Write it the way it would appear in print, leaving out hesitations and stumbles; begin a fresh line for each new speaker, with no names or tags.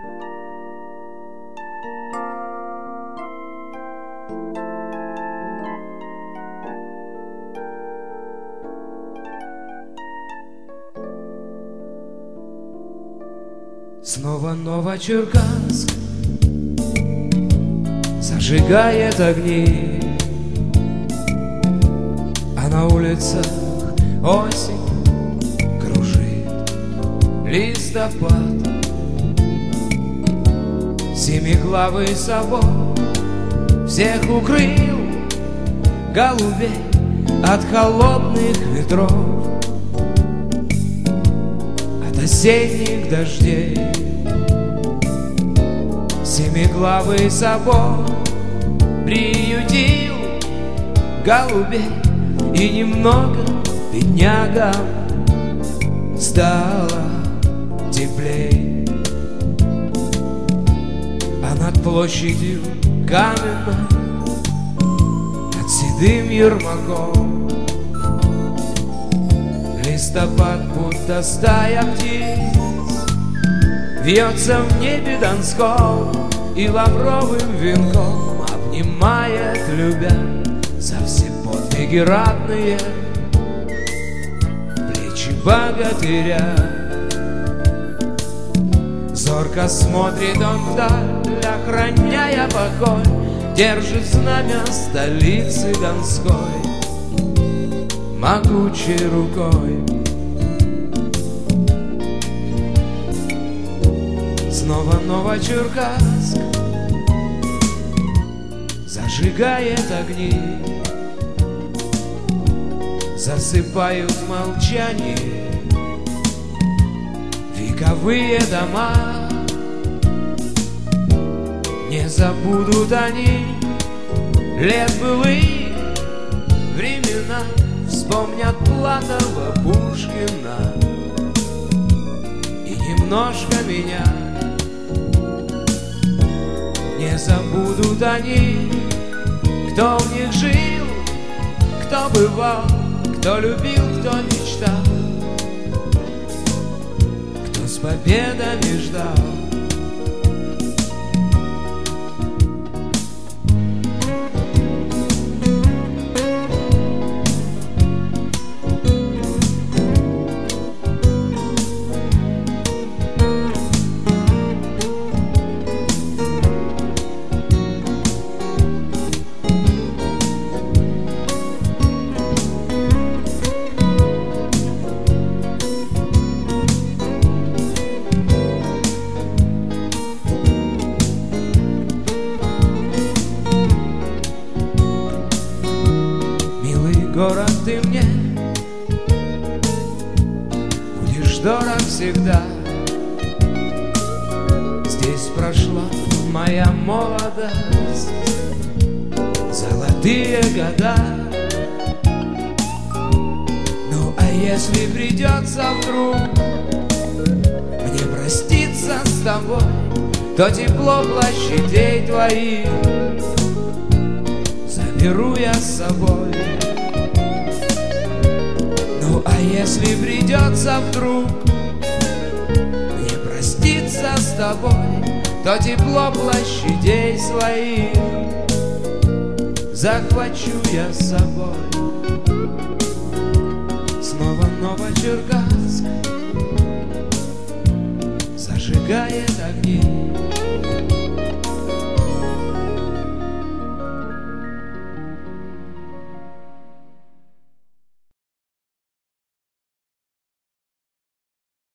Снова Новочеркасск зажигает огни, а на улицах осень кружит листопад. Семиглавый собор всех укрыл, голубей от холодных ветров, от осенних дождей. Семиглавый собор приютил голубей, и немного беднягам стало теплей. А над площадью каменной, над седым ермаком, листопад, будто стая птиц, вьется в небе Донском и лавровым венком обнимает, любя, за все подвиги ратные плечи богатыря. Зорко смотрит он вдаль, охраняя покой, держит знамя столицы Донской могучей рукой. Снова Новочеркасск зажигает огни, засыпают молчание вековые дома. Не забудут они лет былых времена, вспомнят Платова, Пушкина и немножко меня. Не забудут они, кто в них жил, кто бывал, кто любил, кто мечтал, кто с победами ждал. Город, ты мне будешь дорог всегда. Здесь прошла моя молодость, золотые года. Ну а если придется вдруг мне проститься с тобой, то тепло площадей твоих заберу я с собой. Ну а если придется вдруг мне проститься с тобой, то тепло площадей своих захвачу я с собой. Снова Новочеркасск зажигает огни,